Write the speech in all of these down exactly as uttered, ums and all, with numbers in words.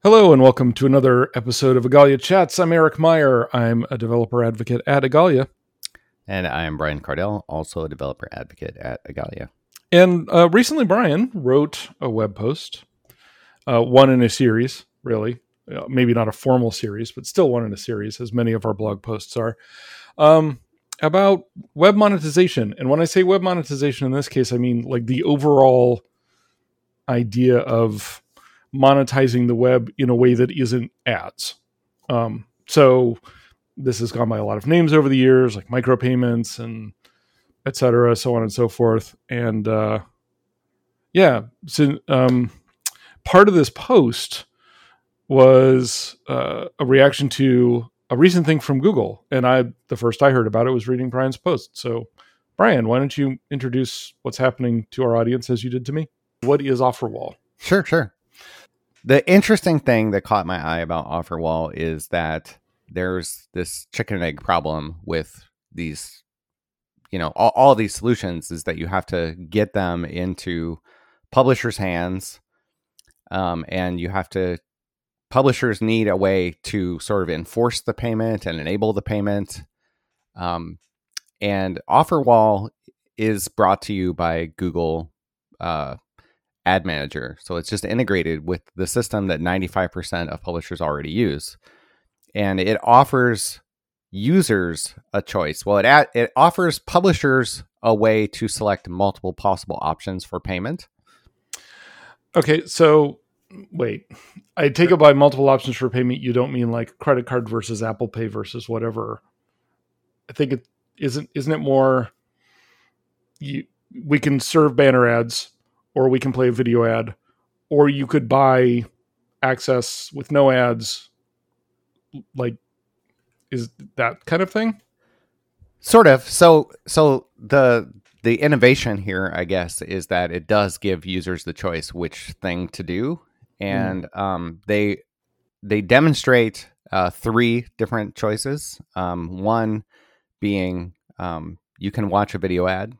Hello and welcome to another episode of Agalia Chats. I'm Eric Meyer. I'm a developer advocate at Agalia. And I am Brian Cardell, also a developer advocate at Agalia. And uh, recently Brian wrote a web post, uh, one in a series, really. Uh, maybe not a formal series, but still one in a series, as many of our blog posts are, um, about web monetization. And when I say web monetization in this case, I mean like the overall idea of monetizing the web in a way that isn't ads. Um, so this has gone by a lot of names over the years, like micropayments and et cetera, so on and so forth. And uh, yeah, so um, part of this post was uh, a reaction to a recent thing from Google. And I, the first I heard about it was reading Brian's post. So Brian, why don't you introduce what's happening to our audience as you did to me? What is OfferWall? Sure, sure. The interesting thing that caught my eye about OfferWall is that there's this chicken and egg problem with these, you know, all, all these solutions is that you have to get them into publishers' hands. Um, and you have to, publishers need a way to sort of enforce the payment and enable the payment. Um, and OfferWall is brought to you by Google uh, Ad Manager. So it's just integrated with the system that ninety-five percent of publishers already use. And it offers users a choice. Well, it ad- it offers publishers a way to select multiple possible options for payment. Okay, so wait. I take it by multiple options for payment, you don't mean like credit card versus Apple Pay versus whatever. I think it isn't isn't it more you we can serve banner ads, or we can play a video ad, or you could buy access with no ads, like, is that kind of thing? Sort of. So so the the innovation here, I guess, is that it does give users the choice which thing to do. And mm. um, they they demonstrate uh, three different choices. Um, one being um, you can watch a video ad.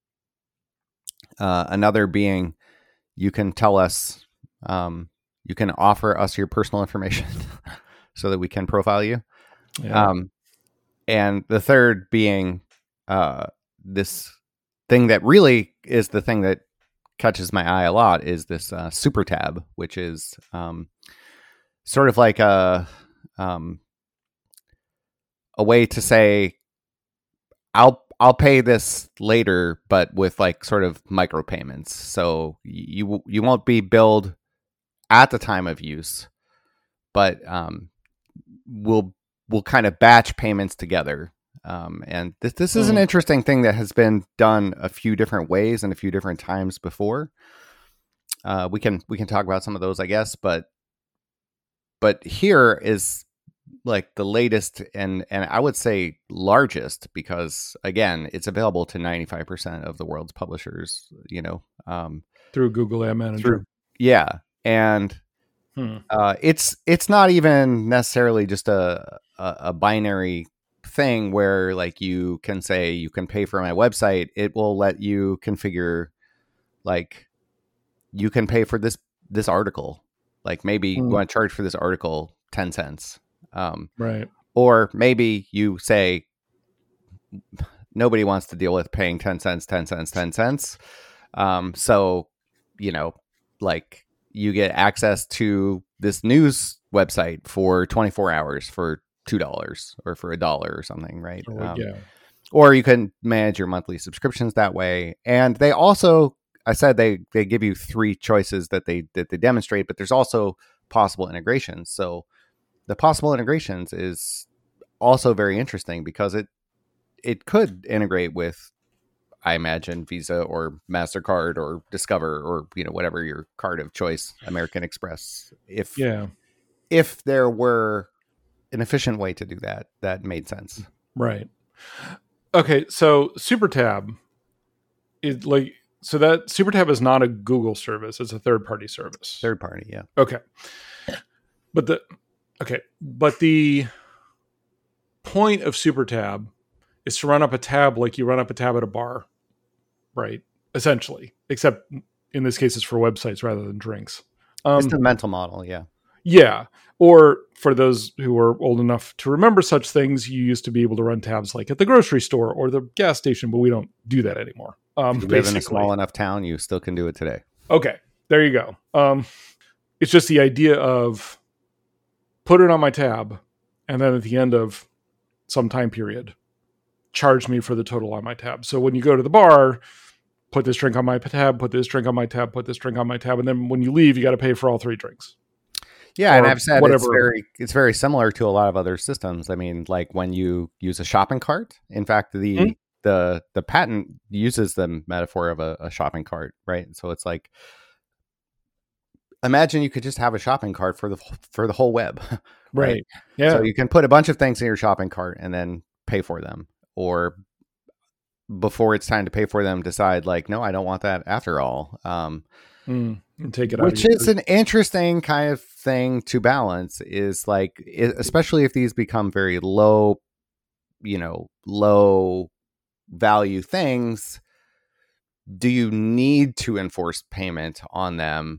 Uh, another being you can tell us, um, you can offer us your personal information so that we can profile you. Yeah. Um, and the third being uh, this thing that really is the thing that catches my eye a lot is this uh, super tab, which is um, sort of like a um, a way to say, I'll I'll pay this later, but with like sort of micropayments. So you you won't be billed at the time of use, but um, we'll we'll kind of batch payments together. Um, and this this is an interesting thing that has been done a few different ways and a few different times before. Uh, we can we can talk about some of those, I guess, but but here is like the latest and and I would say largest, because again, it's available to ninety-five percent of the world's publishers, you know, um, through Google Ad Manager. Through, yeah. And hmm. uh, it's it's not even necessarily just a, a, a binary thing where like you can say you can pay for my website. It will let you configure, like, you can pay for this this article. Like maybe hmm. you want to charge for this article ten cents. Um, right. Or maybe you say nobody wants to deal with paying ten cents, ten cents, ten cents. Um, so, you know, like you get access to this news website for twenty-four hours for two dollars or for a dollar or something, right? Oh, um, yeah. Or you can manage your monthly subscriptions that way. And they also, I said they, they give you three choices that they, that they demonstrate, but there's also possible integrations. So the possible integrations is also very interesting because it it could integrate with, I imagine, Visa or MasterCard or Discover or, you know, whatever your card of choice, American Express. If yeah, if there were an efficient way to do that, that made sense. Right. Okay, so SuperTab is like so that SuperTab is not a Google service; it's a third-party service. Third party, yeah. Okay, but the Okay, but the point of SuperTab is to run up a tab like you run up a tab at a bar, right? Essentially, except in this case, it's for websites rather than drinks. Um, it's the mental model, yeah. Yeah. Or for those who are old enough to remember such things, you used to be able to run tabs like at the grocery store or the gas station, but we don't do that anymore. Um, if you basically. live in a small enough town, you still can do it today. Okay, there you go. Um, it's just the idea of put it on my tab, and then at the end of some time period, charge me for the total on my tab. So when you go to the bar, put this drink on my tab, put this drink on my tab, put this drink on my tab, and then when you leave, you got to pay for all three drinks. Yeah, and I've said whatever. it's very it's very similar to a lot of other systems. I mean, like when you use a shopping cart. In fact, the mm-hmm. the the patent uses the metaphor of a, a shopping cart, right? So it's like, imagine you could just have a shopping cart for the for the whole web, right? right? Yeah. So you can put a bunch of things in your shopping cart and then pay for them, or before it's time to pay for them, decide like, no, I don't want that after all. Um, mm, and take it, which out is an interesting kind of thing to balance. Is like, especially if these become very low, you know, low value things. Do you need to enforce payment on them,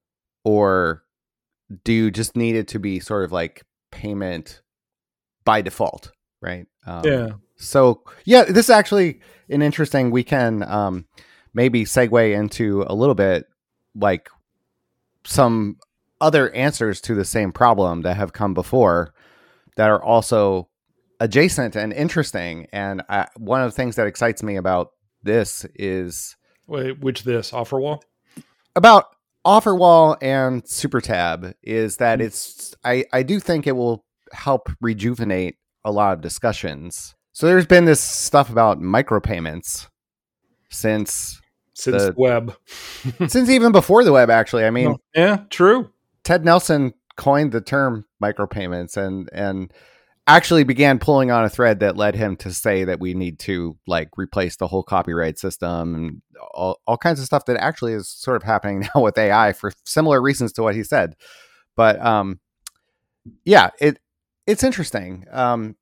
or do you just need it to be sort of like payment by default, right? Um, yeah. So yeah, this is actually an interesting. We can um, maybe segue into a little bit like some other answers to the same problem that have come before that are also adjacent and interesting. And I, one of the things that excites me about this is Wait, which this OfferWall about OfferWall and SuperTab is that it's I, I do think it will help rejuvenate a lot of discussions. So there's been this stuff about micropayments since since the web, since even before the web. Actually, I mean, oh, yeah, true. Ted Nelson coined the term micropayments and and actually began pulling on a thread that led him to say that we need to like replace the whole copyright system and all, all kinds of stuff that actually is sort of happening now with A I for similar reasons to what he said. But um, yeah, it it's interesting. Um,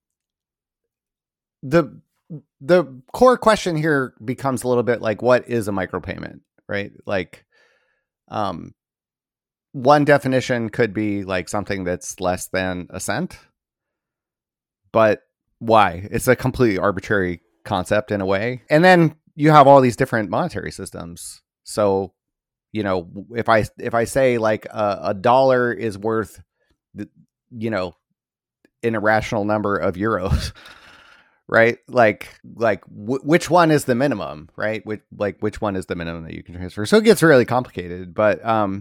the the core question here becomes a little bit like, what is a micropayment, right? Like, um, one definition could be like something that's less than a cent, but why? It's a completely arbitrary concept in a way. And then you have all these different monetary systems. So, you know, if I if I say like a, a dollar is worth, you know, an irrational number of euros. Right? Like, like w- which one is the minimum, right? Which, like, which one is the minimum that you can transfer? So it gets really complicated, but, um,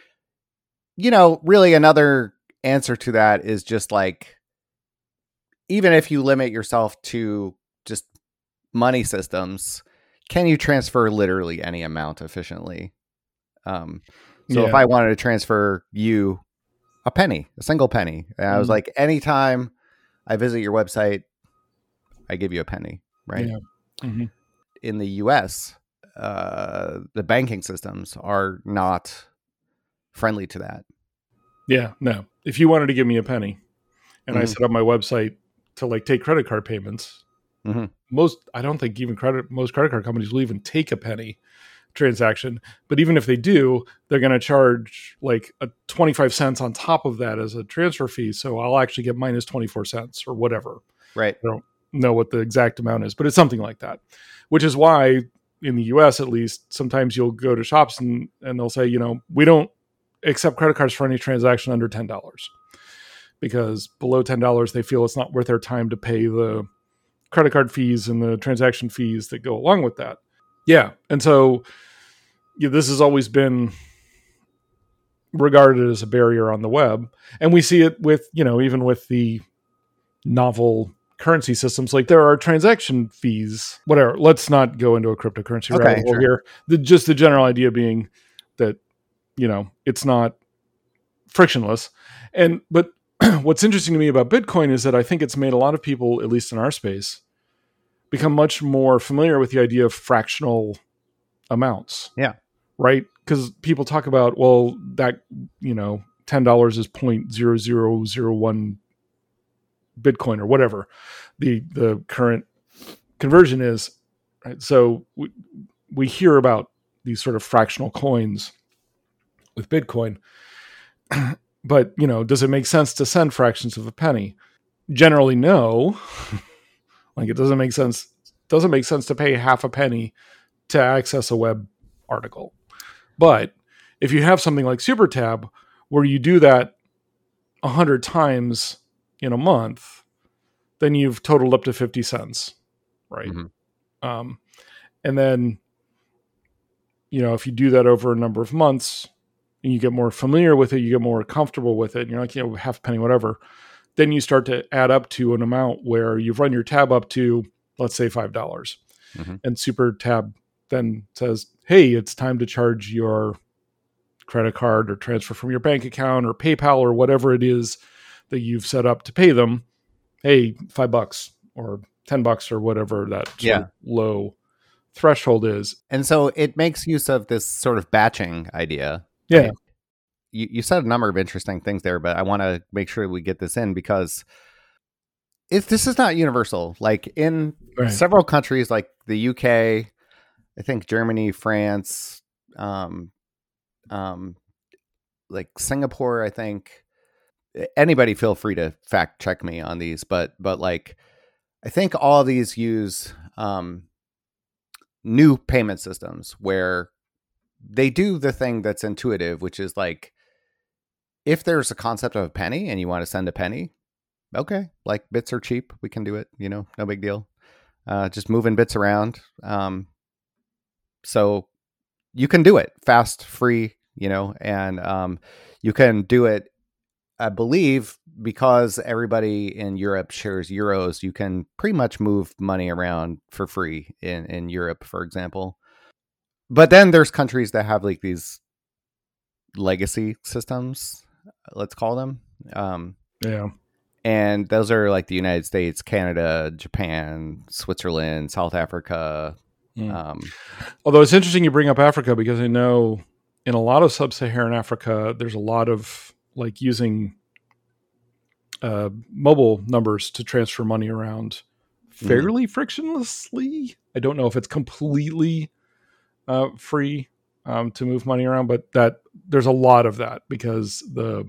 you know, really another answer to that is just like, even if you limit yourself to just money systems, can you transfer literally any amount efficiently? Um, so yeah. If I wanted to transfer you a penny, a single penny, and mm-hmm. I was like, anytime I visit your website, I give you a penny, right? Yeah. Mm-hmm. In the U S, uh, the banking systems are not friendly to that. Yeah, no. If you wanted to give me a penny and mm-hmm. I set up my website to like take credit card payments, mm-hmm. most, I don't think even credit, most credit card companies will even take a penny transaction. But even if they do, they're going to charge like a twenty-five cents on top of that as a transfer fee. So I'll actually get minus twenty-four cents or whatever. Right. I don't know what the exact amount is, but it's something like that, which is why in the U S at least, sometimes you'll go to shops and, and they'll say, you know, we don't accept credit cards for any transaction under ten dollars, because below ten dollars, they feel it's not worth their time to pay the credit card fees and the transaction fees that go along with that. Yeah. And so yeah, this has always been regarded as a barrier on the web. And we see it with, you know, even with the novel currency systems, like there are transaction fees, whatever. Let's not go into a cryptocurrency okay, rabbit hole sure. here. The, just the general idea being that, you know, it's not frictionless. And, but what's interesting to me about Bitcoin is that I think it's made a lot of people, at least in our space, become much more familiar with the idea of fractional amounts. Yeah. Right? Because people talk about, well, that, you know, ten dollars is zero point zero zero zero one Bitcoin or whatever the the current conversion is, right? So we, we hear about these sort of fractional coins with Bitcoin, but, you know, does it make sense to send fractions of a penny? Generally, no. Like, it doesn't make sense. Doesn't make sense to pay half a penny to access a web article. But if you have something like SuperTab, where you do that a hundred times in a month, then you've totaled up to fifty cents, right? Mm-hmm. Um, and then, you know, if you do that over a number of months and you get more familiar with it, you get more comfortable with it, and you're like, you know, half a penny, whatever, then you start to add up to an amount where you've run your tab up to, let's say, five dollars. Mm-hmm. And SuperTab then says, hey, it's time to charge your credit card or transfer from your bank account or PayPal or whatever it is that you've set up to pay them. Hey, five bucks or ten bucks or whatever that sort yeah. of low threshold is. And so it makes use of this sort of batching idea. Yeah. Right? You, you said a number of interesting things there, but I want to make sure we get this in because if this is not universal. Like in right. several countries like the U K, I think Germany, France, um, um, like Singapore, I think. Anybody feel free to fact check me on these, but but like I think all of these use um, new payment systems where they do the thing that's intuitive, which is like if there's a concept of a penny and you want to send a penny, okay, like bits are cheap, we can do it, you know, no big deal. Uh, just moving bits around. Um, so you can do it fast, free, you know, and um, you can do it, I believe, because everybody in Europe shares euros, you can pretty much move money around for free in, in Europe, for example. But then there's countries that have like these legacy systems, let's call them. Um, yeah. And those are like the United States, Canada, Japan, Switzerland, South Africa. Mm. Um, Although it's interesting you bring up Africa, because I know in a lot of sub-Saharan Africa, there's a lot of like using uh, mobile numbers to transfer money around fairly mm. frictionlessly. I don't know if it's completely uh, free um, to move money around, but that there's a lot of that because the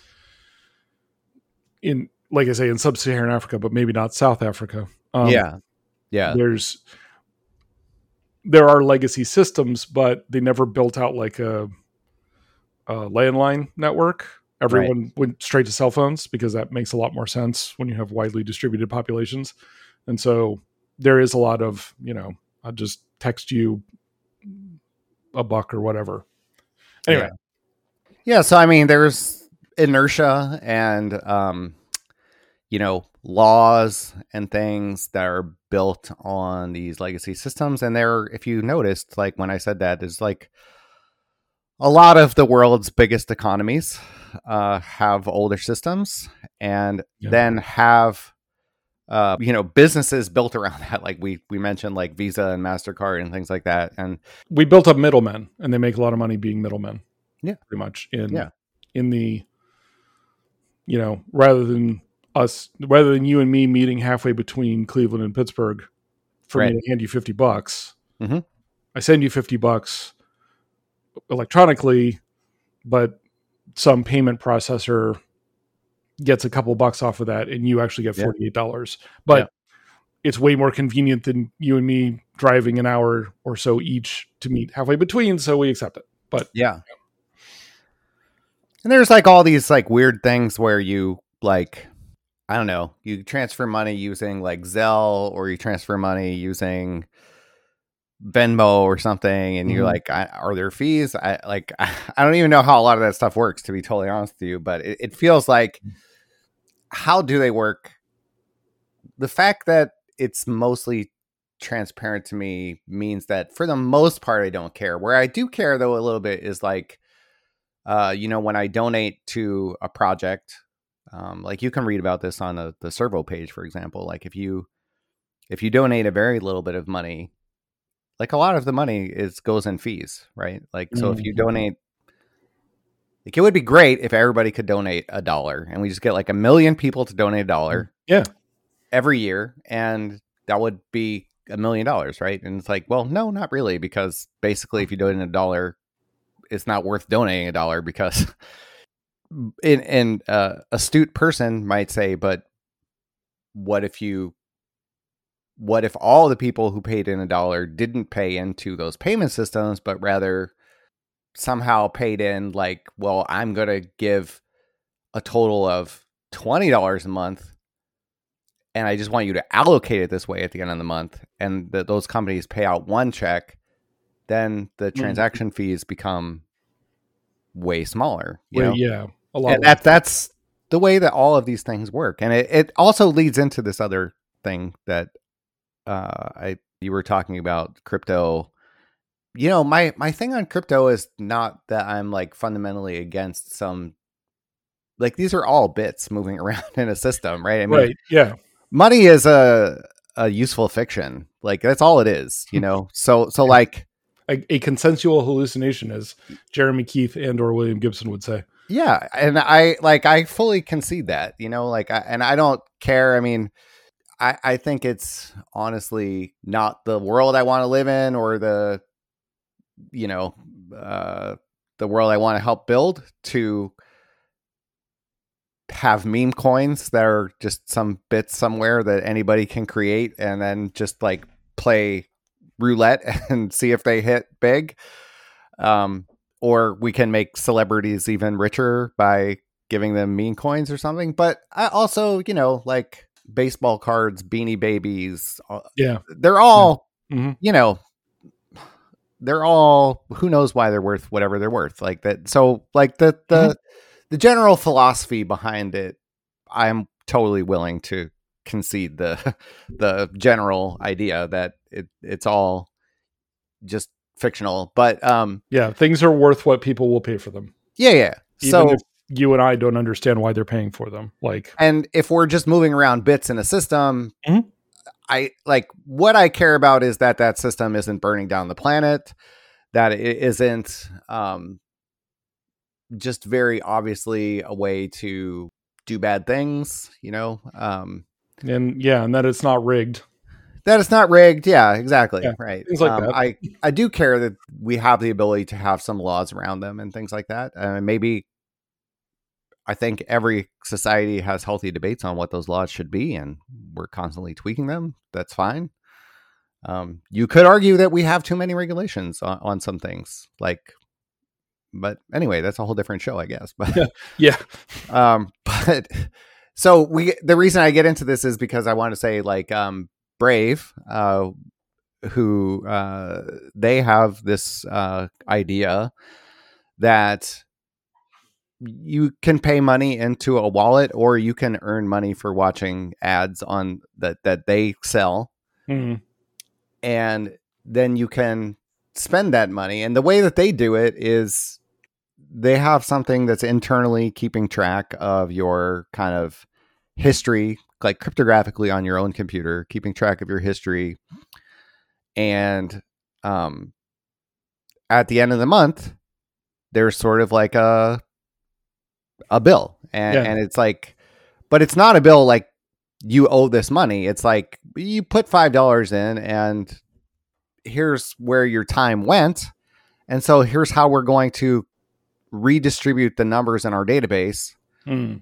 in like I say in sub-Saharan Africa, but maybe not South Africa. Um, yeah, yeah. There's there are legacy systems, but they never built out like a, a landline network. Everyone right. went straight to cell phones because that makes a lot more sense when you have widely distributed populations. And so there is a lot of, you know, I'll just text you a buck or whatever. Anyway. Yeah. yeah so, I mean, there's inertia and, um, you know, laws and things that are built on these legacy systems. And there, if you noticed, like when I said that, is like a lot of the world's biggest economies uh, have older systems and yeah. then have, uh, you know, businesses built around that. Like we, we mentioned like Visa and MasterCard and things like that. And we built up middlemen and they make a lot of money being middlemen. Yeah. Pretty much in, yeah. in the, you know, rather than us, rather than you and me meeting halfway between Cleveland and Pittsburgh for right. me to hand you fifty bucks, mm-hmm. I send you fifty bucks electronically, but some payment processor gets a couple bucks off of that and you actually get forty-eight dollars. Yeah. But yeah. it's way more convenient than you and me driving an hour or so each to meet halfway between. So we accept it. But yeah. And there's like all these like weird things where you like, I don't know, you transfer money using like Zelle or you transfer money using Venmo or something. And mm-hmm. you're like, I, are there fees? I like, I, I don't even know how a lot of that stuff works, to be totally honest with you, but it, it feels like, how do they work? The fact that it's mostly transparent to me means that for the most part, I don't care. Where I do care though, a little bit is like, uh, you know, when I donate to a project, um, like you can read about this on the, the Servo page, for example, like if you, if you donate a very little bit of money, like a lot of the money is goes in fees, right? Like, so mm-hmm. if you donate, like it would be great if everybody could donate a dollar and we just get like a million people to donate a dollar yeah. every year. And that would be a million dollars, right? And it's like, well, no, not really. Because basically if you donate a dollar, it's not worth donating a dollar because in in uh, astute person might say, but what if you what if all the people who paid in a dollar didn't pay into those payment systems, but rather somehow paid in like, well, I'm going to give a total of twenty dollars a month, and I just want you to allocate it this way at the end of the month, and that those companies pay out one check, then the transaction mm. fees become way smaller. You well, know? Yeah, a lot. And that, that's the way that all of these things work. And it, it also leads into this other thing that uh, I you were talking about, crypto. You know, my, my thing on crypto is not that I'm like fundamentally against some, like these are all bits moving around in a system, right? I mean, right, yeah. Money is a a useful fiction. Like that's all it is, you know? So, so like a, a consensual hallucination, as Jeremy Keith and or William Gibson would say. Yeah. And I like, I fully concede that, you know, like, I, and I don't care. I mean, I, I think it's honestly not the world I want to live in or the, you know, uh, the world I want to help build to have meme coins that are just some bits somewhere that anybody can create and then just like play roulette and see if they hit big. Um, or we can make celebrities even richer by giving them meme coins or something. But I also, you know, like baseball cards, Beanie Babies. Yeah. They're all, yeah. Mm-hmm. you know, they're all, who knows why they're worth whatever they're worth like that. So like the, the, mm-hmm. the general philosophy behind it, I'm totally willing to concede the, the general idea that it, it's all just fictional, but um yeah, things are worth what people will pay for them. Yeah, yeah. Even so if you and I don't understand why they're paying for them. Like, and if we're just moving around bits in a system, mm-hmm. I like what I care about is that that system isn't burning down the planet, that it isn't um just very obviously a way to do bad things, you know. Um and yeah, and that it's not rigged. That it's not rigged. Yeah, exactly. Yeah, right. Things like um, that. I, I do care that we have the ability to have some laws around them and things like that. And uh, maybe I think every society has healthy debates on what those laws should be, and we're constantly tweaking them. That's fine. Um, you could argue that we have too many regulations on, on some things, like, but anyway, that's a whole different show, I guess. But yeah, yeah. Um, but so we, the reason I get into this is because I want to say, like, um. Brave, uh, who uh, they have this uh, idea that you can pay money into a wallet, or you can earn money for watching ads on that that they sell, mm. and then you can spend that money. And the way that they do it is they have something that's internally keeping track of your kind of history, like cryptographically on your own computer, keeping track of your history. And um, at the end of the month, there's sort of like a a bill. And, yeah. and it's like, but it's not a bill like you owe this money. It's like you put five dollars in and here's where your time went. And so here's how we're going to redistribute the numbers in our database. Mm.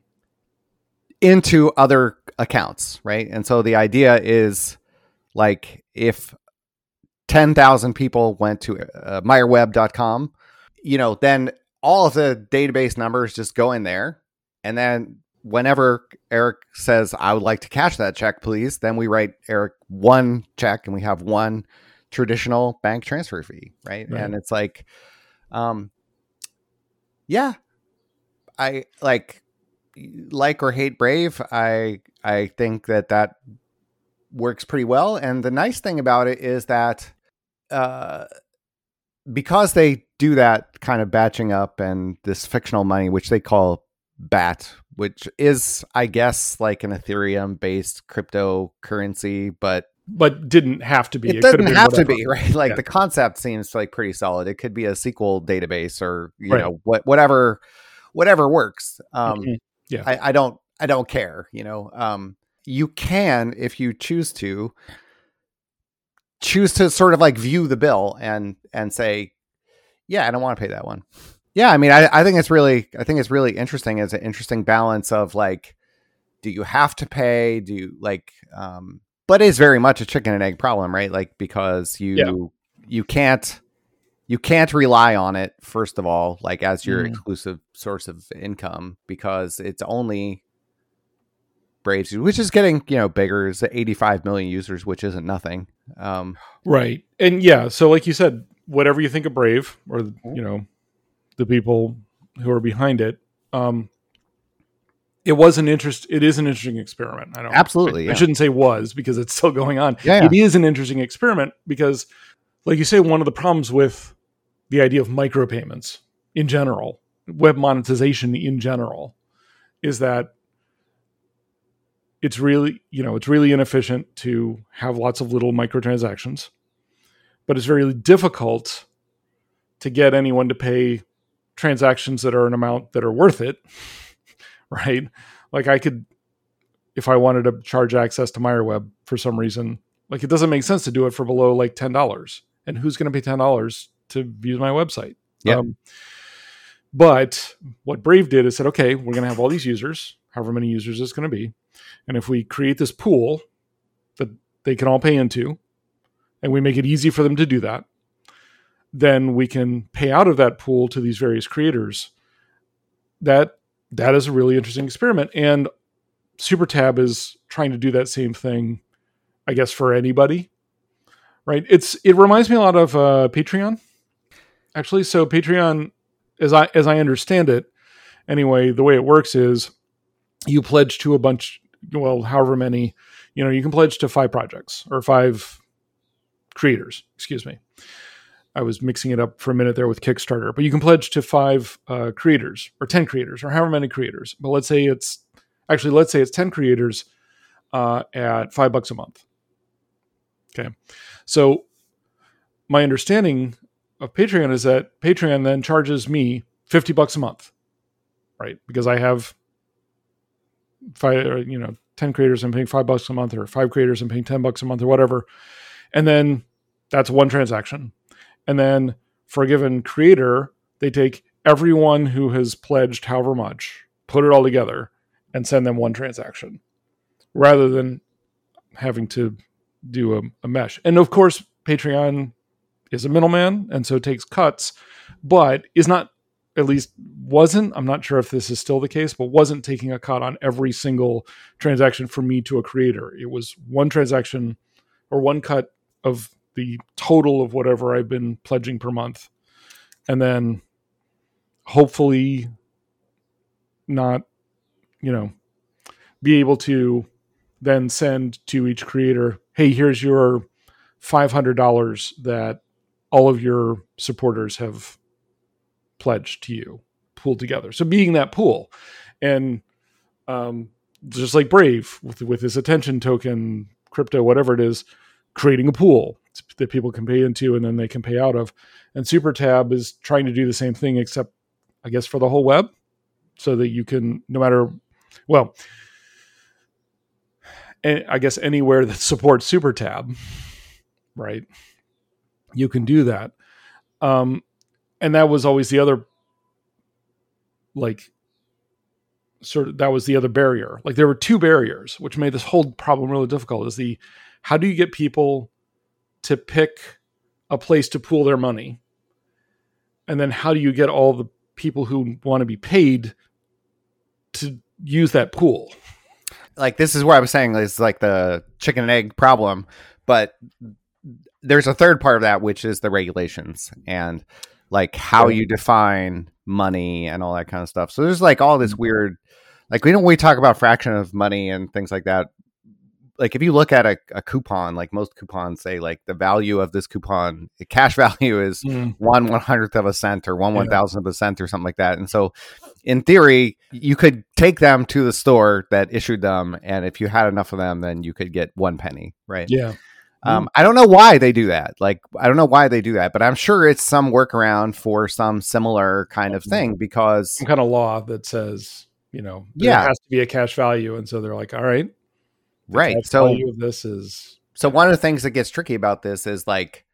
into other accounts, right? And so the idea is like if ten thousand people went to uh, meyer web dot com, you know, then all of the database numbers just go in there. And then whenever Eric says, I would like to cash that check, please, then we write Eric one check and we have one traditional bank transfer fee, right? right. And it's like, um, yeah, I like, like or hate Brave, I I think that that works pretty well. And the nice thing about it is that uh, because they do that kind of batching up and this fictional money, which they call B A T, which is, I guess, like an Ethereum based cryptocurrency, but but didn't have to be. It, it doesn't have whatever. to be, right? Like yeah. the concept seems like pretty solid. It could be a S Q L database or you right. know what whatever whatever works. Um, mm-hmm. Yeah, I, I don't, I don't care. You know, um, you can, if you choose to, choose to sort of like view the bill and and say, yeah, I don't want to pay that one. Yeah, I mean, I, I think it's really, I think it's really interesting. It's an interesting balance of like, do you have to pay? Do you like, um, but it's very much a chicken and egg problem, right? Like, because you, yeah. you can't, you can't rely on it, first of all, like as your mm. exclusive source of income, because it's only Brave, which is getting, you know, bigger. It's eighty-five million users, which isn't nothing. Um, right. And yeah, so like you said, whatever you think of Brave, or, you know, the people who are behind it, um, it was an interest. It is an interesting experiment. I don't absolutely. I, yeah. I shouldn't say was, because it's still going on. Yeah, yeah. It is an interesting experiment because, like you say, one of the problems with the idea of micropayments in general, web monetization in general, is that it's really, you know, it's really inefficient to have lots of little microtransactions, but it's very difficult to get anyone to pay transactions that are an amount that are worth it, right? Like I could, if I wanted to charge access to MyerWeb for some reason, like it doesn't make sense to do it for below like ten dollars. And who's going to pay ten dollars to view my website? Yeah. Um, but what Brave did is said, okay, we're going to have all these users, however many users it's going to be. And if we create this pool that they can all pay into, and we make it easy for them to do that, then we can pay out of that pool to these various creators. That that is a really interesting experiment. And SuperTab is trying to do that same thing, I guess, for anybody, right? It's it reminds me a lot of uh, Patreon, actually. So Patreon, as I as I understand it, anyway, the way it works is you pledge to a bunch, well, however many, you know, you can pledge to five projects or five creators, excuse me. I was mixing it up for a minute there with Kickstarter, but you can pledge to five uh, creators or ten creators or however many creators. But let's say it's actually, let's say it's ten creators uh, at five bucks a month. Okay. So my understanding of Patreon is that Patreon then charges me fifty bucks a month, right? Because I have five, you know, ten creators and paying five bucks a month, or five creators and paying ten bucks a month or whatever. And then that's one transaction. And then for a given creator, they take everyone who has pledged however much, put it all together, and send them one transaction, rather than having to do a, a mesh. And of course, Patreon is a middleman, and so takes cuts, but is not, at least wasn't, I'm not sure if this is still the case, but wasn't taking a cut on every single transaction from me to a creator. It was one transaction or one cut of the total of whatever I've been pledging per month. And then hopefully not, you know, be able to then send to each creator, hey, here's your five hundred dollars that all of your supporters have pledged to you, pooled together. So being that pool, and um, just like Brave with, with his attention token, crypto, whatever it is, creating a pool that people can pay into and then they can pay out of. And SuperTab is trying to do the same thing, except I guess for the whole web, so that you can, no matter, well, I guess anywhere that supports SuperTab, right, you can do that. Um, and that was always the other, like, sort of, that was the other barrier. Like there were two barriers, which made this whole problem really difficult, is the, how do you get people to pick a place to pool their money? And then how do you get all the people who want to be paid to use that pool? Like, this is where I was saying is like the chicken and egg problem, but there's a third part of that, which is the regulations and like how yeah. you define money and all that kind of stuff. So there's like all this weird, like we don't, we talk about fraction of money and things like that. Like if you look at a, a coupon, like most coupons say like the value of this coupon, the cash value is mm. one one hundredth of a cent or one yeah. one thousandth of a cent or something like that. And so in theory, you could take them to the store that issued them. And if you had enough of them, then you could get one penny. Right. Yeah. Um, I don't know why they do that. Like, I don't know why they do that, but I'm sure it's some workaround for some similar kind of thing, because some kind of law that says, you know, there yeah. has to be a cash value. And so they're like, all right. Right. The so value of this is. So one of the things that gets tricky about this is like,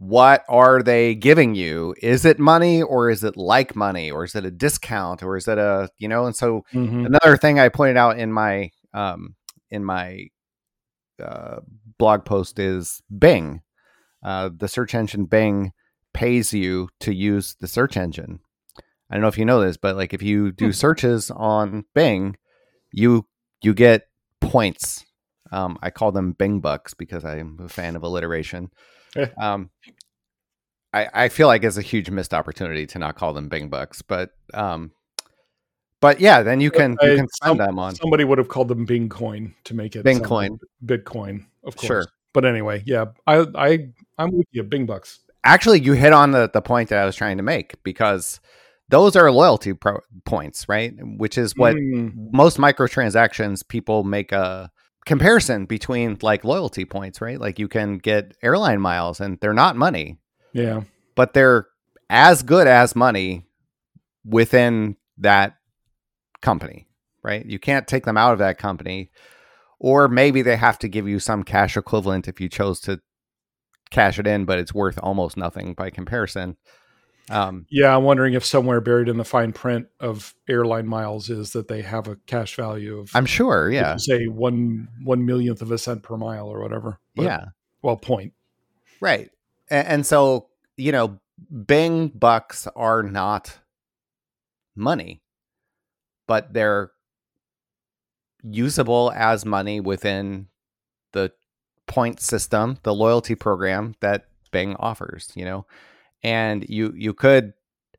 what are they giving you? Is it money, or is it like money, or is it a discount, or is it a, you know, and so mm-hmm. another thing I pointed out in my, um, in my, uh, blog post is Bing. Uh, the search engine Bing pays you to use the search engine. I don't know if you know this, but like if you do searches on Bing, you you get points. Um, I call them Bing bucks because I'm a fan of alliteration. um, I, I feel like it's a huge missed opportunity to not call them Bing bucks, but um, but yeah, then you can you can spend some, them on. Somebody would have called them Bing coin to make it Bing coin, like Bitcoin, of course. Sure. But anyway, yeah, I I I'm with you, Bing bucks. Actually, you hit on the, the point that I was trying to make, because those are loyalty pro- points, right? Which is what mm. most microtransactions, people make a comparison between, like loyalty points, right? Like you can get airline miles and they're not money. Yeah. But they're as good as money within that company, right? You can't take them out of that company. Or maybe they have to give you some cash equivalent if you chose to cash it in, but it's worth almost nothing by comparison. Um, yeah, I'm wondering if somewhere buried in the fine print of airline miles is that they have a cash value of, I'm sure, yeah, say one one millionth of a cent per mile or whatever. But, yeah, well, point. Right, and, and so you know, Bing bucks are not money, but they're usable as money within the point system, the loyalty program that Bing offers, you know, and you, you could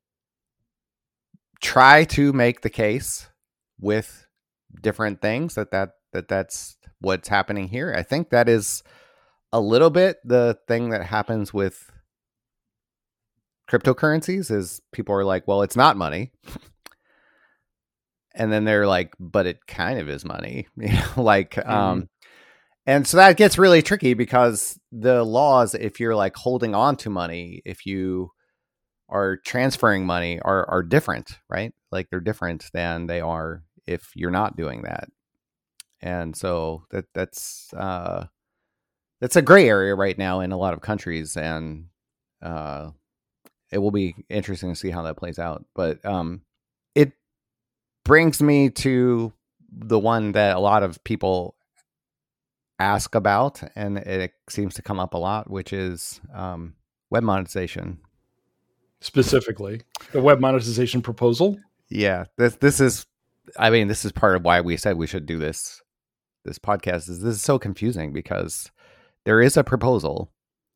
try to make the case with different things that, that, that that's what's happening here. I think that is a little bit the thing that happens with cryptocurrencies is people are like, well, it's not money. And then they're like, but it kind of is money, you know, like, mm-hmm. um, and so that gets really tricky because the laws, if you're like holding on to money, if you are transferring money are, are different, right? Like they're different than they are if you're not doing that. And so that that's, uh, that's a gray area right now in a lot of countries. And, uh, it will be interesting to see how that plays out, but, um, it brings me to the one that a lot of people ask about, and it seems to come up a lot, which is um, web monetization. Specifically, the web monetization proposal. Yeah, this this is, I mean, this is part of why we said we should do this this podcast. Is this is so confusing because there is a proposal,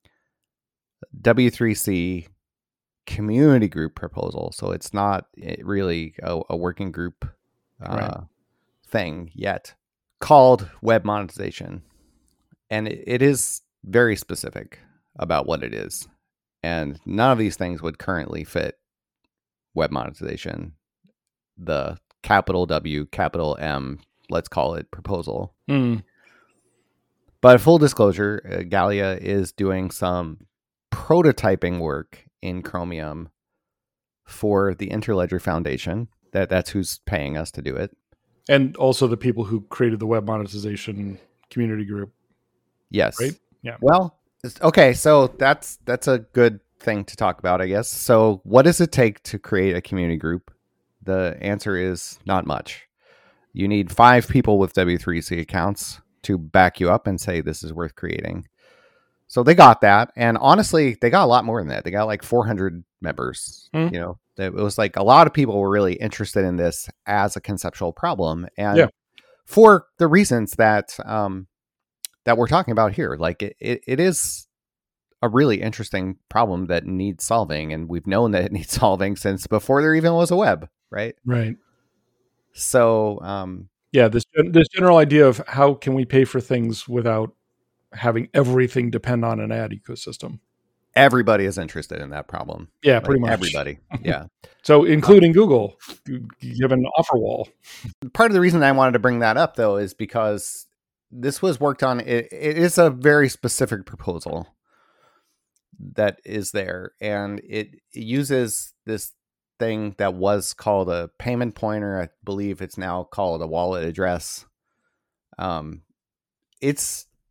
W three C community group proposal, so it's not really a, a working group uh, right. thing yet, called web monetization. And it, it is very specific about what it is. And none of these things would currently fit web monetization, the capital W, capital M, let's call it proposal. Mm. But full disclosure, uh, Gallia is doing some prototyping work in Chromium for the Interledger Foundation. That that's who's paying us to do it. And also the people who created the web monetization community group. Yes. Right? Yeah. Well, okay, so that's that's a good thing to talk about, I guess. So what does it take to create a community group? The answer is not much. You need five people with W three C accounts to back you up and say this is worth creating. So they got that. And honestly, they got a lot more than that. They got like four hundred members. Mm. You know, it was like a lot of people were really interested in this as a conceptual problem. And yeah. for the reasons that um, that we're talking about here, like it, it, it is a really interesting problem that needs solving. And we've known that it needs solving since before there even was a web, right? Right. So, um, yeah, this this general idea of how can we pay for things without having everything depend on an ad ecosystem. Everybody is interested in that problem. Yeah, like pretty much. Everybody. Yeah. So including um, Google, given offer wall. Part of the reason I wanted to bring that up, though, is because this was worked on. It, it is a very specific proposal that is there. And it uses this thing that was called a payment pointer. I believe it's now called a wallet address. Um, it's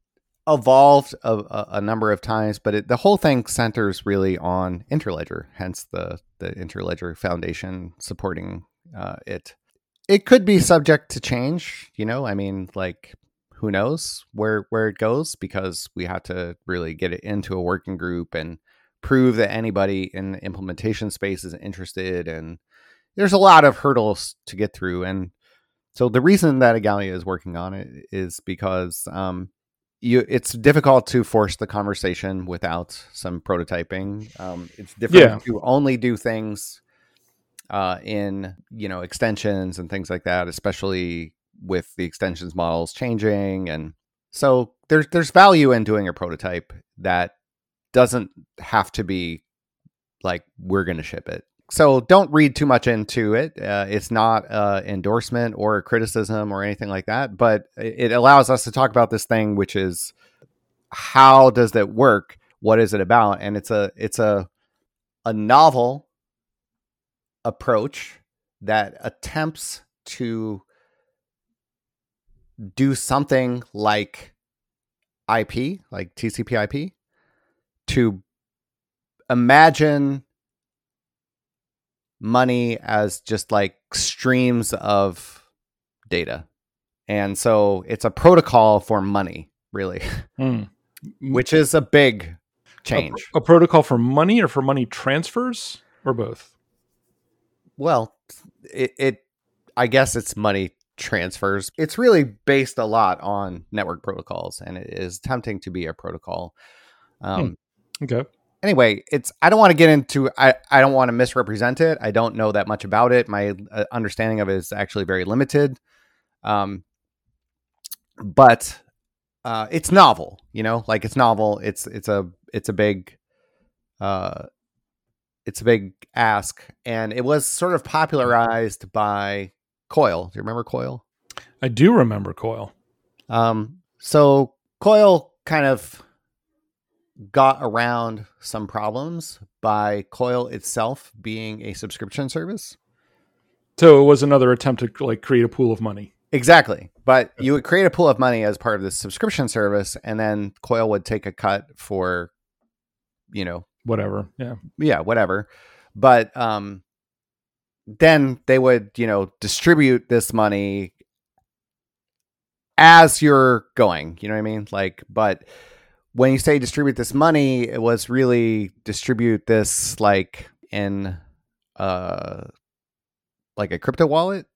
evolved a, a, a number of times, but it, the whole thing centers really on Interledger, hence the, the Interledger Foundation supporting uh, it. It could be subject to change, you know, I mean, like, who knows where, where it goes, because we have to really get it into a working group and prove that anybody in the implementation space is interested. And there's a lot of hurdles to get through. And so the reason that Igalia is working on it is because um, you, it's difficult to force the conversation without some prototyping. Um, it's different yeah. to only do things uh, in, you know, extensions and things like that, especially with the extensions models changing. And so there's, there's value in doing a prototype that doesn't have to be like, we're going to ship it. So don't read too much into it. Uh, it's not an endorsement or a criticism or anything like that, but it allows us to talk about this thing, which is how does that work? What is it about? And it's a, it's a, a novel approach that attempts to do something like I P, like T C P I P, to imagine money as just like streams of data. And so it's a protocol for money, really, mm. which is a big change. A, a protocol for money or for money transfers or both? Well, it, it I guess it's money transfers. It's really based a lot on network protocols, and it is attempting to be a protocol. Um, hmm. Okay. Anyway, it's, I don't want to get into, I, I don't want to misrepresent it. I don't know that much about it. My uh, understanding of it is actually very limited. Um, but uh, it's novel, you know, like it's novel. It's, it's a, it's a big, uh, it's a big ask. And it was sort of popularized by Coil. Do you remember Coil? I do remember Coil. Um, so Coil kind of got around some problems by Coil itself being a subscription service. So it was another attempt to like create a pool of money. Exactly. But you would create a pool of money as part of this subscription service, and then Coil would take a cut for, you know, whatever. Yeah. Yeah, whatever. But um, then they would, you know, distribute this money as you're going, you know what I mean? Like, but when you say distribute this money, it was really distribute this like in uh like a crypto wallet.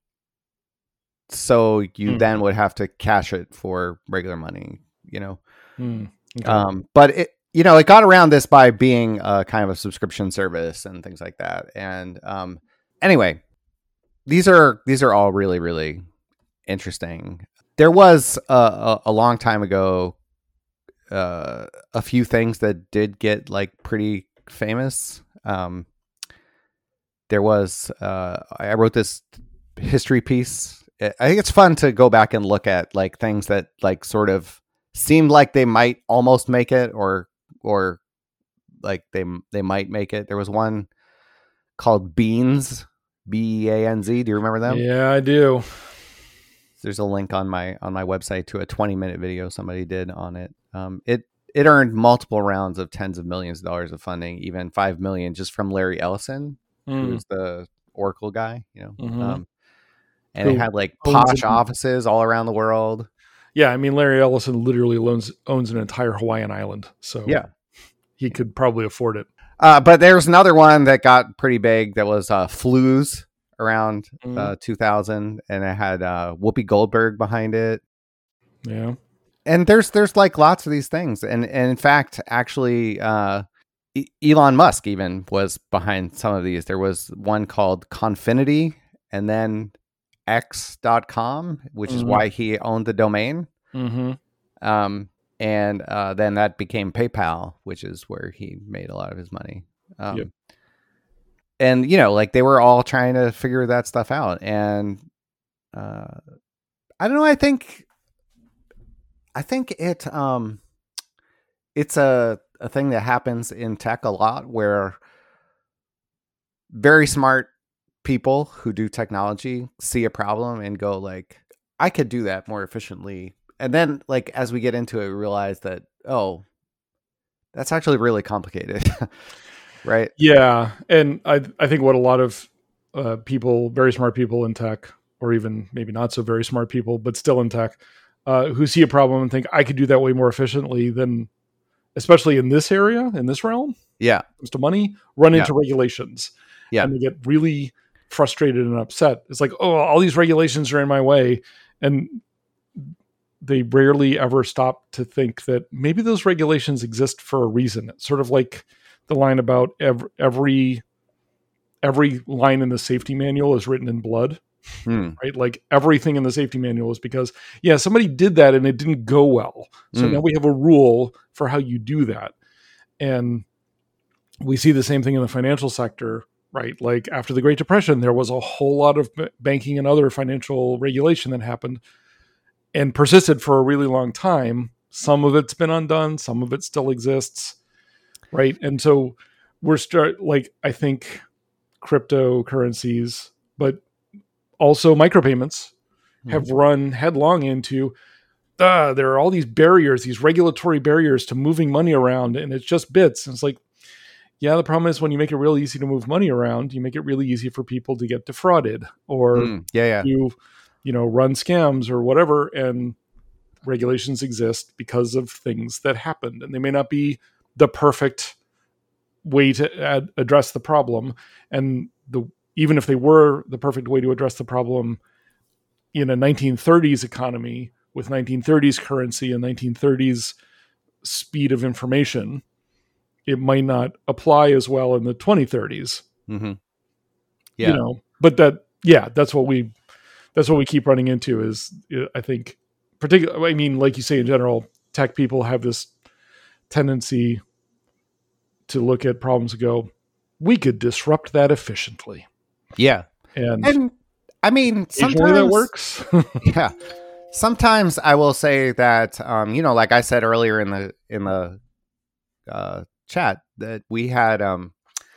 So you mm. then would have to cash it for regular money, you know. Mm. Okay. Um, but it, you know, it got around this by being a kind of a subscription service and things like that. And um, anyway, these are these are all really, really interesting. There was a, a, a long time ago uh, a few things that did get like pretty famous. Um, there was uh, I wrote this history piece. I think it's fun to go back and look at like things that like sort of seemed like they might almost make it, or or like they they might make it. There was one called Beanz, B E A N Z. Do you remember them? Yeah, I do. There's a link on my on my website to a twenty minute video somebody did on it. Um, it it earned multiple rounds of tens of millions of dollars of funding, even five million just from Larry Ellison, mm. who's the Oracle guy. You know, mm-hmm. um, and Who it had like posh offices all around the world. Yeah, I mean, Larry Ellison literally owns owns an entire Hawaiian island, so yeah, he could probably afford it. Uh, but there's another one that got pretty big that was uh, Flues around mm. uh, two thousand, and it had uh, Whoopi Goldberg behind it. Yeah, and there's there's like lots of these things, and, and in fact, actually, uh, e- Elon Musk even was behind some of these. There was one called Confinity, and then X dot com, which mm-hmm. is why he owned the domain. Mm-hmm. Um, and uh, then that became PayPal, which is where he made a lot of his money. Um, yep. And, you know, like they were all trying to figure that stuff out. And uh, I don't know. I think I think it um, it's a, a thing that happens in tech a lot, where very smart people who do technology see a problem and go like, I could do that more efficiently and then like as we get into it, we realize that oh, that's actually really complicated, right? Yeah, and I I think what a lot of uh, people, very smart people in tech, or even maybe not so very smart people, but still in tech, uh, who see a problem and think I could do that way more efficiently than, especially in this area, in this realm, Yeah, comes to money, run Yeah. into regulations, Yeah. and they get really frustrated and upset. It's like, oh, all these regulations are in my way, and they rarely ever stop to think that maybe those regulations exist for a reason. It's sort of like the line about every every, every line in the safety manual is written in blood, Hmm. right? Like everything in the safety manual is because, yeah, somebody did that and it didn't go well. So Mm. now we have a rule for how you do that. And we see the same thing in the financial sector, right? Like after the Great Depression, there was a whole lot of banking and other financial regulation that happened and persisted for a really long time. Some of it's been undone, some of it still exists, right? And so we're start like I think cryptocurrencies, but also micropayments have Mhm. run headlong into uh, there are all these barriers, these regulatory barriers to moving money around, and it's just bits. And it's like, yeah, the problem is when you make it real easy to move money around, you make it really easy for people to get defrauded or Mm. Yeah, yeah. you, you know, run scams or whatever. And regulations exist because of things that happened, and they may not be the perfect way to ad- address the problem. And the even if they were the perfect way to address the problem in a nineteen thirties economy with nineteen thirties currency and nineteen thirties speed of information, it might not apply as well in the twenty thirties. Mm-hmm. Yeah. You know, but that, yeah, that's what we, that's what we keep running into is, I think, particularly, I mean, like you say, in general, tech people have this tendency to look at problems and go, we could disrupt that efficiently. Yeah. And, And I mean, occasionally sometimes that works. Yeah. Sometimes I will say that, um, you know, like I said earlier in the in the uh, chat, that we had, um,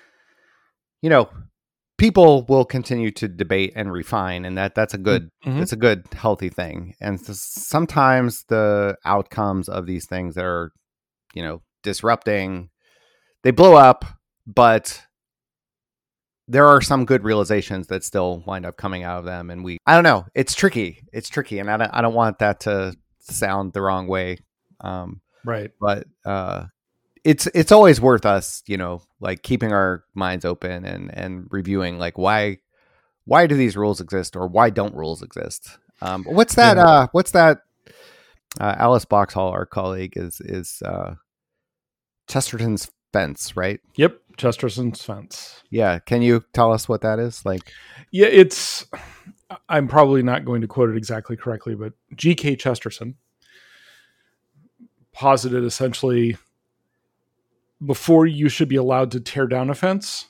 you know, people will continue to debate and refine, and that that's a good Mhm. that's a good healthy thing. And so sometimes the outcomes of these things that are, you know, disrupting, they blow up, but there are some good realizations that still wind up coming out of them. And we, I don't know, it's tricky. It's tricky. And I don't, I don't want that to sound the wrong way. Um, Right. but, uh, it's, it's always worth us, you know, like keeping our minds open and, and reviewing like why, why do these rules exist or why don't rules exist? Um, what's that, Yeah. uh, what's that, uh, Alice Boxhall, our colleague is, is, uh, Chesterton's fence, right? Yep. Chesterton's fence. Yeah. Can you tell us what that is? Like, Yeah, it's, I'm probably not going to quote it exactly correctly, but G K Chesterton posited essentially before you should be allowed to tear down a fence,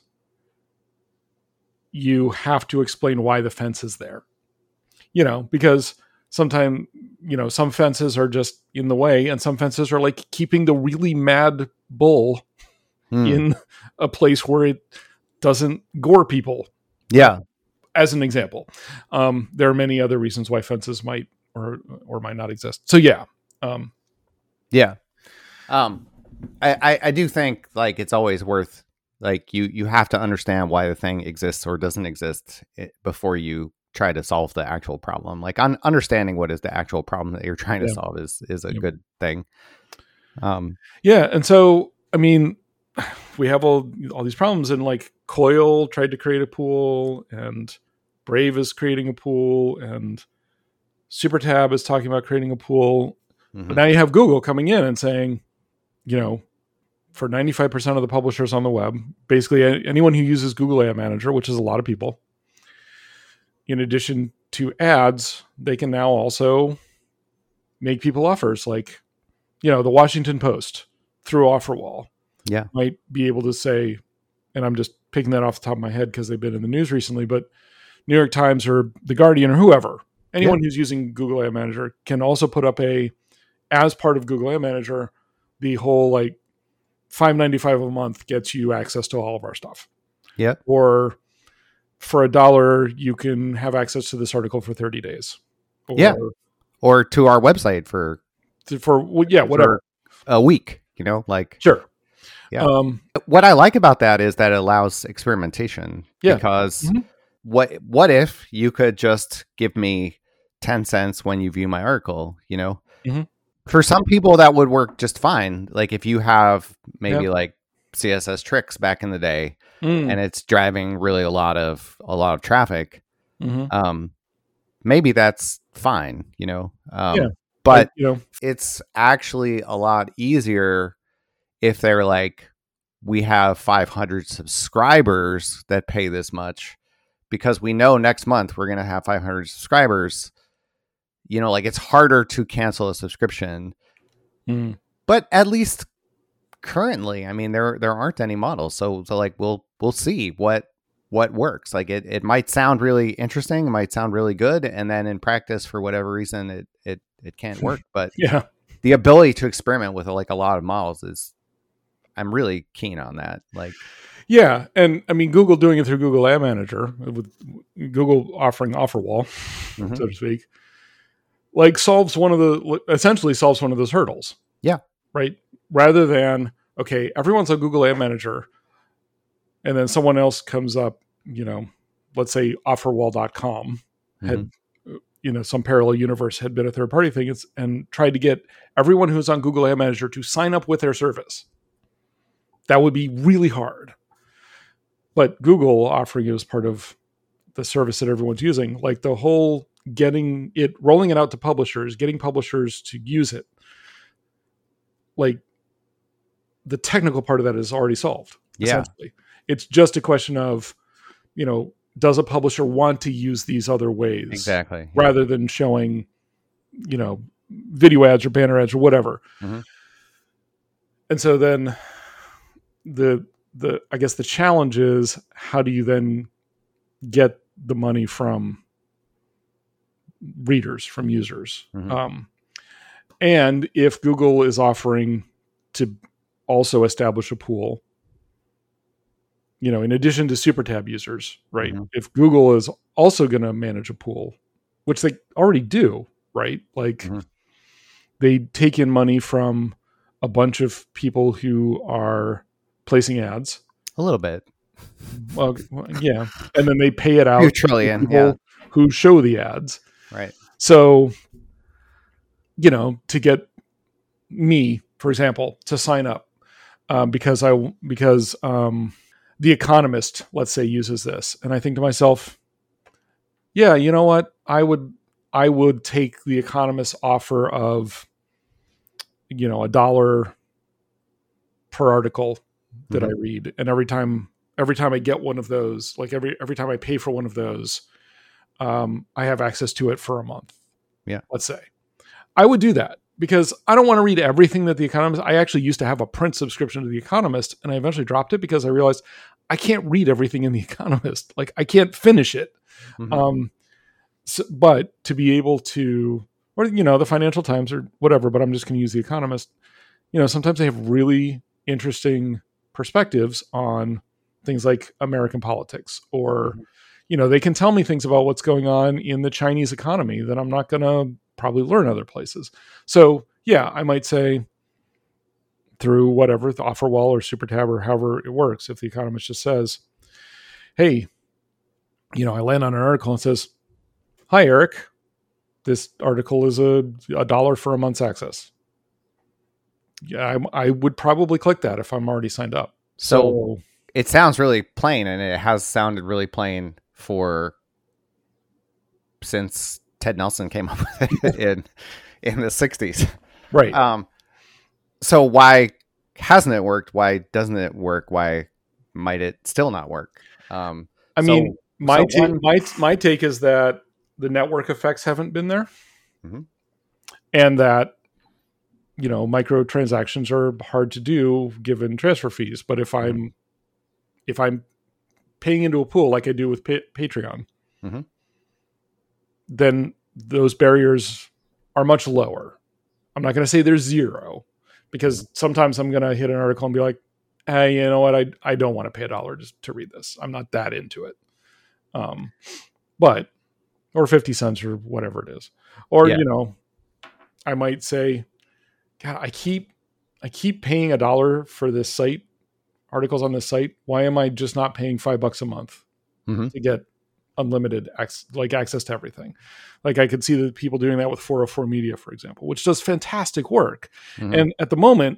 you have to explain why the fence is there. You know, because sometimes, you know, some fences are just in the way and some fences are like keeping the really mad bull hmm. in a place where it doesn't gore people. Yeah. As an example. Um, there are many other reasons why fences might or or might not exist. So yeah. Um, yeah. Um, I, I, I do think like it's always worth like you you have to understand why the thing exists or doesn't exist before you try to solve the actual problem. Like un- understanding what is the actual problem that you're trying to Yeah. solve is is a Yep. good thing. Um, yeah, and so I mean, we have all all these problems, and like Coil tried to create a pool, and Brave is creating a pool, and SuperTab is talking about creating a pool. mhm. But now you have Google coming in and saying, you know, for ninety-five percent of the publishers on the web, basically anyone who uses Google Ad Manager, which is a lot of people, in addition to ads, they can now also make people offers. Like, you know, the Washington Post through OfferWall Yeah. might be able to say, and I'm just picking that off the top of my head because they've been in the news recently, but New York Times or The Guardian or whoever, anyone yeah. who's using Google Ad Manager can also put up a, as part of Google Ad Manager, the whole like five ninety-five a month gets you access to all of our stuff. Yeah. Or for a dollar, you can have access to this article for thirty days. Or, yeah. or to our website for for yeah, whatever, a week. You know, like sure. Yeah. Um, what I like about that is that it allows experimentation. Yeah. Because mm-hmm. what what if you could just give me ten cents when you view my article? You know, mm-hmm. for some people that would work just fine. Like if you have maybe yep. like C S S Tricks back in the day, mm. and it's driving really a lot of a lot of traffic. Mm-hmm. Um, maybe that's fine. You know. Um, yeah. But like, you know, it's actually a lot easier if they're like, we have five hundred subscribers that pay this much, because we know next month we're going to have five hundred subscribers. You know, like it's harder to cancel a subscription, mm. but at least currently, I mean, there, there aren't any models. So, so like, we'll, we'll see what, what works. Like it, it might sound really interesting. It might sound really good. And then in practice, for whatever reason, it, it, it can't work. But yeah, the ability to experiment with like a lot of models is, I'm really keen on that. Like, yeah. And I mean, Google doing it through Google Ad Manager, with Google offering OfferWall, mm-hmm. so to speak, like solves one of the, essentially solves one of those hurdles. Yeah. Right. Rather than, okay, everyone's on Google Ad Manager, and then someone else comes up, you know, let's say offerwall dot com mm-hmm. had, you know, some parallel universe had been a third party thing, and tried to get everyone who's on Google Ad Manager to sign up with their service. That would be really hard. But Google offering it as part of the service that everyone's using, like the whole getting it, rolling it out to publishers, getting publishers to use it, like the technical part of that is already solved. Yeah. Essentially. It's just a question of, you know, does a publisher want to use these other ways? Exactly. Yeah. Rather than showing, you know, video ads or banner ads or whatever. Mm-hmm. And so then the, the, I guess the challenge is, how do you then get the money from readers, from users? Mm-hmm. Um, and if Google is offering to also establish a pool, you know, in addition to SuperTab users, right? Mm-hmm. If Google is also going to manage a pool, which they already do, right? Like mm-hmm. they take in money from a bunch of people who are placing ads. A little bit. Well, yeah. And then they pay it out a trillion, to people yeah. who show the ads. Right. So, you know, to get me, for example, to sign up um, because I, because um, The Economist, let's say, uses this. And I think to myself, yeah, you know what? I would, I would take The Economist's offer of, you know, a dollar per article that mm-hmm. I read. And every time, every time I get one of those, like every, every time I pay for one of those, um, I have access to it for a month. Yeah. Let's say I would do that because I don't want to read everything that The Economist, I actually used to have a print subscription to The Economist, and I eventually dropped it because I realized I can't read everything in The Economist. Like I can't finish it. Mm-hmm. Um, so, but to be able to, or, you know, the Financial Times or whatever, but I'm just going to use The Economist. You know, sometimes they have really interesting perspectives on things like American politics, or, mm-hmm. you know, they can tell me things about what's going on in the Chinese economy that I'm not going to probably learn other places. So yeah, I might say through whatever, the OfferWall or SuperTab or however it works, if The Economist just says, hey, you know, I land on an article and says, hi, Eric, this article is a, a dollar for a month's access. Yeah, I, I would probably click that if I'm already signed up. So, so it sounds really plain, and it has sounded really plain for since Ted Nelson came up with it in in the sixties. Right. Um. So why hasn't it worked? Why doesn't it work? Why might it still not work? Um. I so, mean, my so ta- one... my my take is that the network effects haven't been there, mm-hmm. and that, you know, microtransactions are hard to do given transfer fees. But if I'm, mm-hmm. if I'm paying into a pool like I do with pa- Patreon, mm-hmm. then those barriers are much lower. I'm not going to say there's zero, because mm-hmm. sometimes I'm going to hit an article and be like, hey, you know what? I, I don't want to pay a dollar just to read this. I'm not that into it. Um, but, or fifty cents or whatever it is, or, yeah. you know, I might say, God, I keep I keep paying a dollar for this site, articles on this site. Why am I just not paying five bucks a month Mm-hmm. to get unlimited ac- like access to everything? Like I could see the people doing that with four oh four Media, for example, which does fantastic work. Mm-hmm. And at the moment,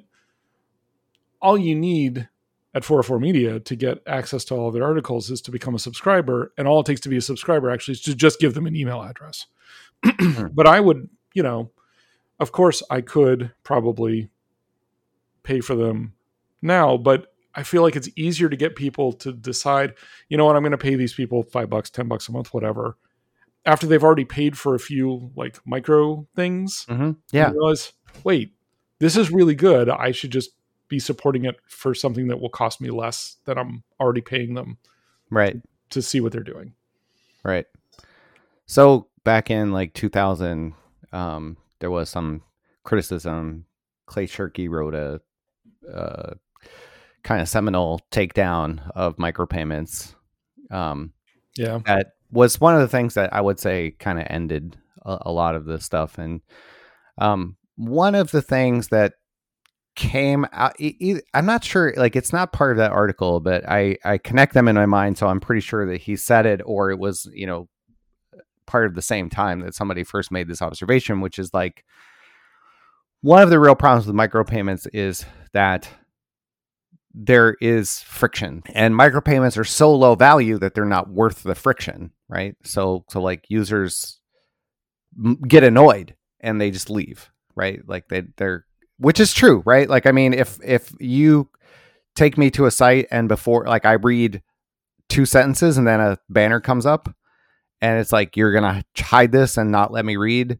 all you need at four oh four Media to get access to all of their articles is to become a subscriber. And all it takes to be a subscriber actually is to just give them an email address. Mm-hmm. But I would, you know, of course I could probably pay for them now, but I feel like it's easier to get people to decide, you know what, I'm going to pay these people five bucks, ten bucks a month, whatever, after they've already paid for a few like micro things. Mm-hmm. Yeah. And realize, wait, this is really good. I should just be supporting it for something that will cost me less than I'm already paying them. Right. To, to see what they're doing. Right. So back in like two thousand, um, there was some criticism. Clay Shirky wrote a, uh, kind of seminal takedown of micropayments. Um, yeah. That was one of the things that I would say kind of ended a, a lot of this stuff. And um, one of the things that came out, I'm not sure, like it's not part of that article, but I, I connect them in my mind. So I'm pretty sure that he said it, or it was, you know, part of the same time that somebody first made this observation, which is like one of the real problems with micropayments is that there is friction, and micropayments are so low value that they're not worth the friction. Right. So, so like users get annoyed and they just leave, right? Like they they're, which is true, right? Like, I mean, if, if you take me to a site and before, like I read two sentences and then a banner comes up and it's like, you're going to hide this and not let me read.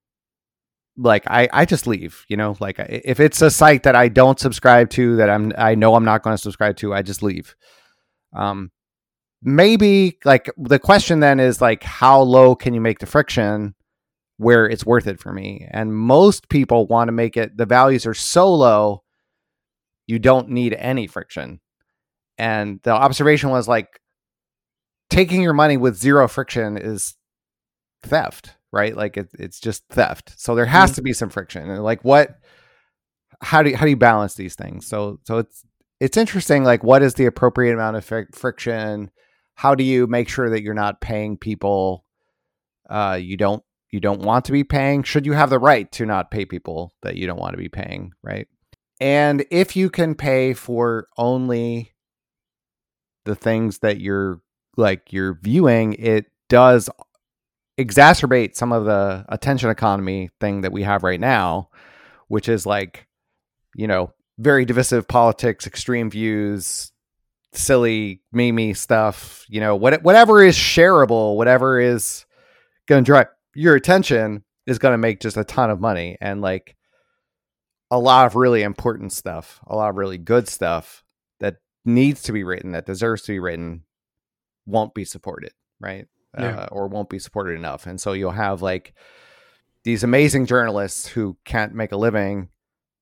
Like I, I just leave, you know, like if it's a site that I don't subscribe to, that I'm, I know I'm not going to subscribe to, I just leave. Um, maybe like the question then is like, how low can you make the friction where it's worth it for me? And most people want to make it, the values are so low, you don't need any friction. And the observation was like, taking your money with zero friction is theft, right? Like it, it's just theft. So there has mm-hmm. to be some friction. And like what, how do you, how do you balance these things? So, so it's, it's interesting. Like what is the appropriate amount of fr- friction? How do you make sure that you're not paying people uh, you don't, you don't want to be paying? Should you have the right to not pay people that you don't want to be paying, right? And if you can pay for only the things that you're like you're viewing, it does exacerbate some of the attention economy thing that we have right now, which is like, you know, very divisive politics, extreme views, silly meme stuff, you know, what, whatever is shareable, whatever is going to drive your attention is going to make just a ton of money. And like a lot of really important stuff, a lot of really good stuff that needs to be written, that deserves to be written, won't be supported, right? Yeah. Uh, or won't be supported enough. And so you'll have like these amazing journalists who can't make a living,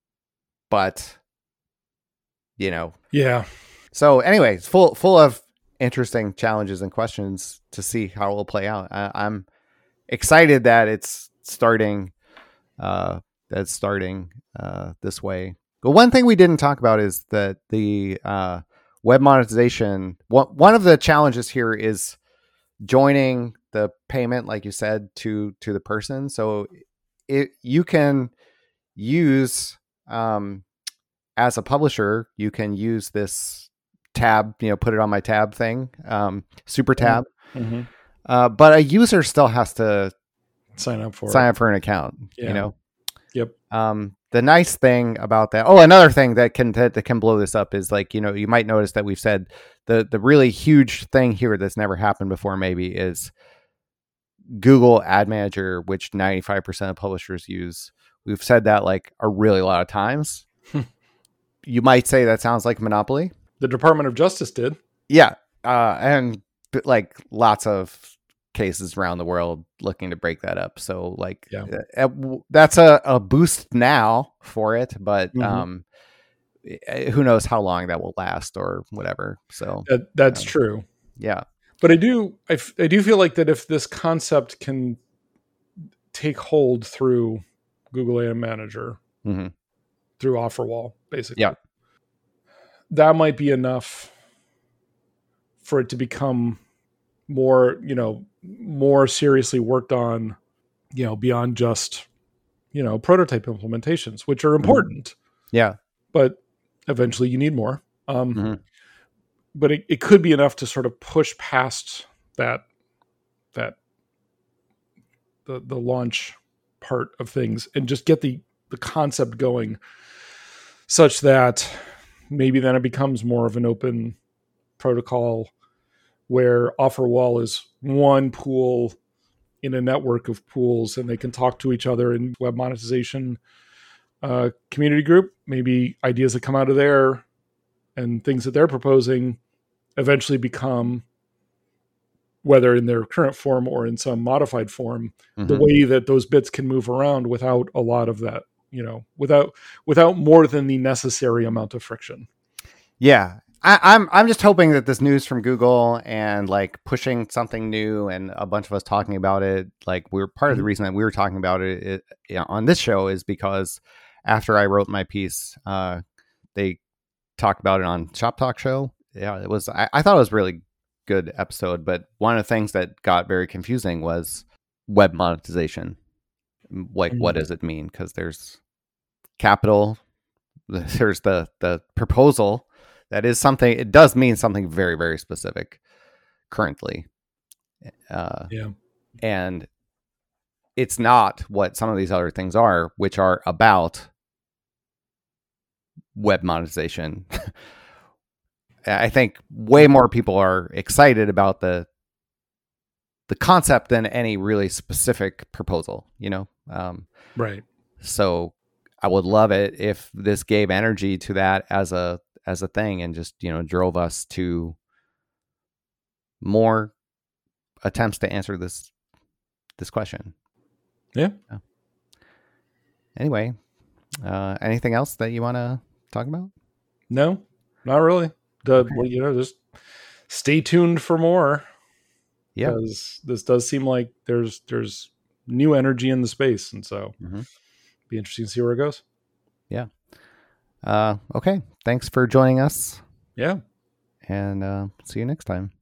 but you know, yeah. So anyway, it's full, full of interesting challenges and questions to see how it will play out. I, I'm excited that it's starting, uh, that's starting, uh, this way. But one thing we didn't talk about is that the, uh, web monetization, one, one of the challenges here is joining the payment, like you said, to, to the person. So it, you can use, um, as a publisher, you can use this tab, you know, put it on my tab thing, um, super tab. Mm-hmm. Uh, but a user still has to sign up for sign it. up for an account, yeah. you know? Yep. Um, the nice thing about that, oh, another thing that can, that, that can blow this up is like, you know, you might notice that we've said the, the really huge thing here that's never happened before maybe is Google Ad Manager, which ninety-five percent of publishers use. We've said that like a really lot of times. You might say that sounds like monopoly. The Department of Justice did. Yeah. Uh, and like lots of cases around the world looking to break that up. So like yeah. uh, that's a, a boost now for it, but mm-hmm. um, who knows how long that will last or whatever. So that, that's um, true. Yeah. But I do, I, f- I do feel like that if this concept can take hold through Google Ad Manager mm-hmm. through OfferWall, basically. Yeah. That might be enough for it to become more, you know, more seriously worked on, you know, beyond just, you know, prototype implementations, which are important. Yeah. But eventually you need more. Um, mm-hmm. But it, it could be enough to sort of push past that, that the, the launch part of things and just get the, the concept going such that maybe then it becomes more of an open protocol where OfferWall is one pool in a network of pools and they can talk to each other in web monetization uh, community group. Maybe ideas that come out of there and things that they're proposing eventually become, whether in their current form or in some modified form, mm-hmm. the way that those bits can move around without a lot of that, you know, without without more than the necessary amount of friction. Yeah. I, I'm I'm just hoping that this news from Google and like pushing something new and a bunch of us talking about it, like we're part of the reason that we were talking about it, it you know, on this show is because after I wrote my piece, uh, they talked about it on Shop Talk Show. Yeah, it was. I, I thought it was a really good episode, but one of the things that got very confusing was web monetization. Like, mm-hmm. what does it mean? Because there's capital, there's the the proposal. That is something, it does mean something very, very specific currently. Uh, yeah. And it's not what some of these other things are, which are about web monetization. I think way more people are excited about the the concept than any really specific proposal, you know? Um, right. So I would love it if this gave energy to that as a as a thing and just, you know, drove us to more attempts to answer this, this question. Yeah. yeah. Anyway, uh, anything else that you want to talk about? No, not really. The, okay. Well, you know, just stay tuned for more. Yeah. Because this does seem like there's, there's new energy in the space. And so mm-hmm. be interesting to see where it goes. Yeah. Uh, okay. Thanks for joining us. Yeah. And uh, see you next time.